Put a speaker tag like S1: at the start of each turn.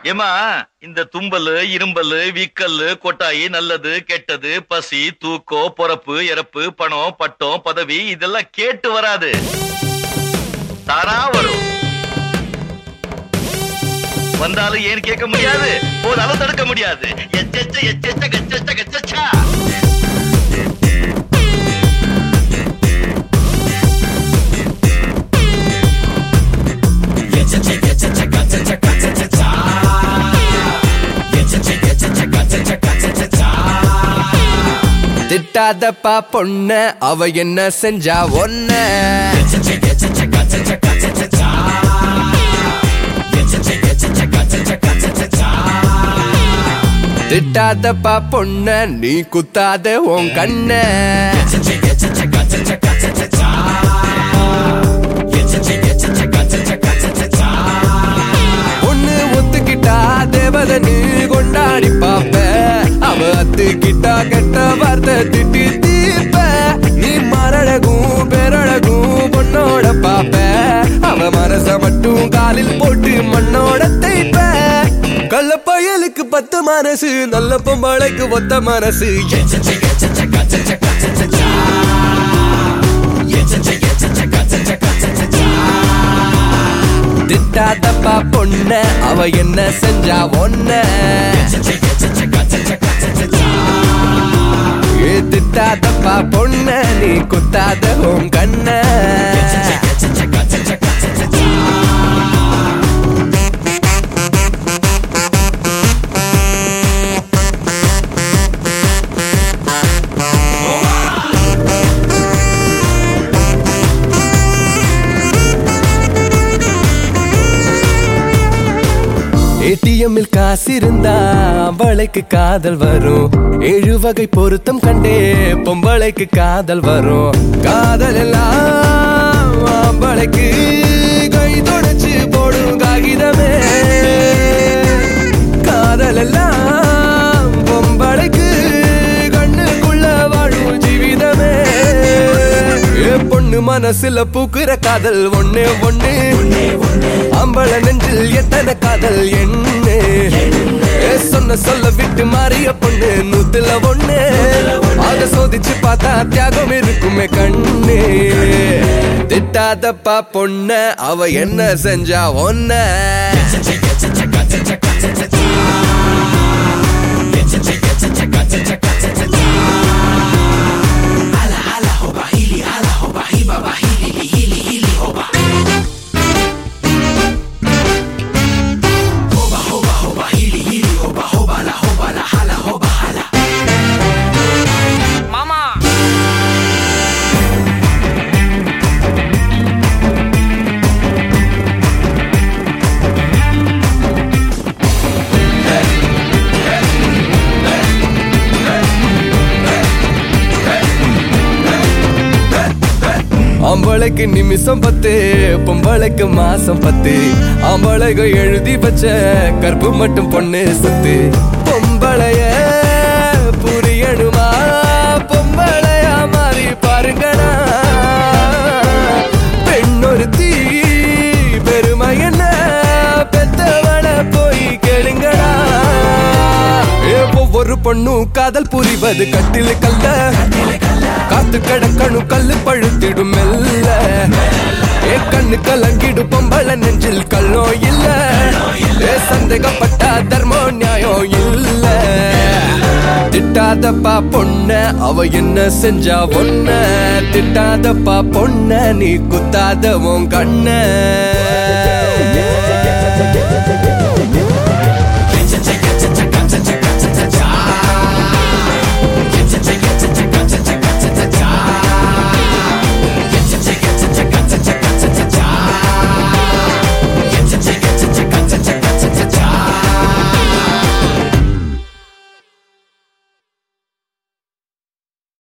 S1: ஏமா இந்த தும்பல் இரும்பல் வீக்கல் கொட்டாயி நல்லது கெட்டது பசி தூக்கம் பொறப்பு இறப்பு பணம் பட்டம் பதவி இதெல்லாம் கேட்டு வராது, தானா வரும். வந்தாலும் ஏன் கேட்க முடியாது, போதாலும் தடுக்க முடியாது. எச்செச்ச எச்செச்ச கச்செச்ச கச்சச்சா.
S2: திட்டாதப்பா பொண்ண அவ என்ன செஞ்சா ஒன்ன திட்டாதப்பா பொண்ண நீ குத்தாத உன் கண்ண பொண்ணு ஒத்துக்கிட்டா தேவதனு கொண்டாடி பாப்ப, அவ அத்துக்கிட்டா கெட்ட வார்த்தை திட்டி தீப்ப. நீ மரழகும் பேரழகும் பொண்ணோட பாப்ப, அவ மனச மட்டும் காலில் போட்டு மண்ணோட தைப்ப. கள்ள பயலுக்கு 10 மனசு, நல்ல பொம்பளைக்கு ஒத்த மனசு. திட்டாதப்பா பொண்ண அவ என்ன செஞ்சா ஒன்ன திட்டாதப்பா பொண்ண நீ குத்தாத உன் கண்ண. ஏடிஎம்மில் காசு இருந்தா அவளைக்கு காதல் வரும். 7 வகை பொருத்தம் கண்டே பொம்பளைக்கு காதல் வரும். காதல் எல்லாம் அவளைக்கு கை தொடச்சு போடும் காகிதமே. காதல் எல்லாம் பொம்பளைக்கு கண்ணுக்குள்ள வாழும் ஜீவிதமே. பொண்ணு மனசுல பூக்குற காதல் ஒண்ணு ஒண்ணு, அம்பள நெஞ்சில் எத்தனை காதல் என்ன. சொன்ன சொல்ல விட்டு மாறிய பொண்ணு 100ல 1. அத சோதிச்சு பார்த்தா தியாகம் இருக்குமே கண்ணு. திட்டாதப்பா பொண்ண அவ என்ன செஞ்சா ஒன்ன ஆம்பளைக்கு நிமிஷம் 10, பொம்பளைக்கு மாசம் 10. ஆம்பளைக்கு எழுதி வச்ச கற்பு மட்டும் பொண்ணு சொத்து. பொம்பளைய புரியணுமா பொம்பளையா மாறி பாருங்கடா. பெண்ணொருத்தி பெருமை என்ன பெத்தவள போய் கேளுங்கடா. ஒவ்வொரு பொண்ணும் காதல் புரிவது கட்டில கல்ல, காத்து கடக்கணும் கல்லு பழுத்திடும் மெல்ல. கண்ணு கலங்கிடும் பொம்பள நெஞ்சில் கல்லோ இல்ல. சந்தேகப்பட்டா தர்மோ நியாயம் இல்ல. திட்டாதப்பா பொண்ண அவ என்ன செஞ்சா ஒன்ன திட்டாதப்பா பொண்ண நீ குத்தாத உன் கண்ண.